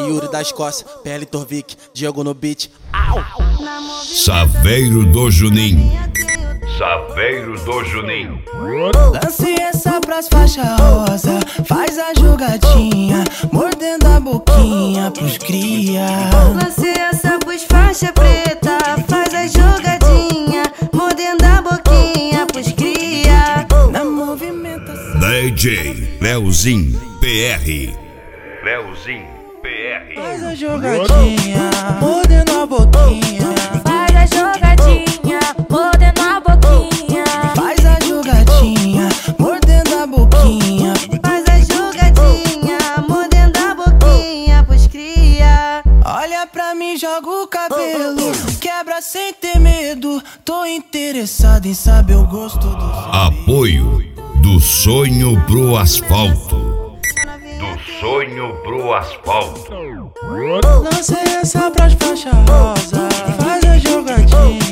Yuri da Escócia, PL Torvik, Diego no beat. Au! Saveiro do Juninho. Saveiro do Juninho. Lance essa pras faixa rosa, faz a jogadinha, mordendo a boquinha pros cria. Lance essa pros faixa preta, faz a jogadinha, mordendo a boquinha pros cria. Na movimentação DJ Leozinho PR. Leozinho PR. faz a jogadinha, mordendo a boquinha. Faz a jogadinha, mordendo a boquinha. Faz a jogadinha, mordendo a boquinha. Faz a jogadinha, mordendo a boquinha pros cria. Olha pra mim, joga o cabelo, quebra sem ter medo. Tô interessado em saber o gosto do Apoio do sonho pro asfalto. Do sonho pro asfalto. Lance essa pras faixa rosa, faz a jogadinha,